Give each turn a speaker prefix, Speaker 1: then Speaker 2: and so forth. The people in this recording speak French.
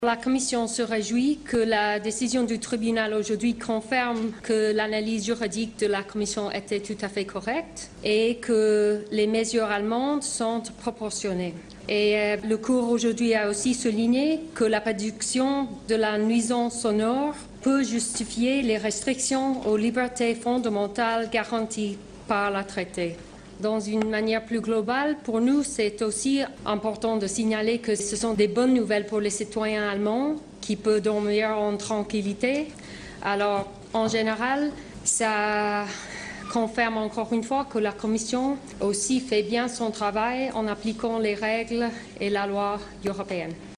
Speaker 1: La Commission se réjouit que la décision du tribunal aujourd'hui confirme que l'analyse juridique de la Commission était tout à fait correcte et que les mesures allemandes sont proportionnées. Et le cours aujourd'hui a aussi souligné que la réduction de la nuisance sonore peut justifier les restrictions aux libertés fondamentales garanties par le traité. Dans une manière plus globale, pour nous, c'est aussi important de signaler que ce sont des bonnes nouvelles pour les citoyens allemands qui peuvent dormir en tranquillité. Alors, en général, ça confirme encore une fois que la Commission aussi fait bien son travail en appliquant les règles et la loi européenne.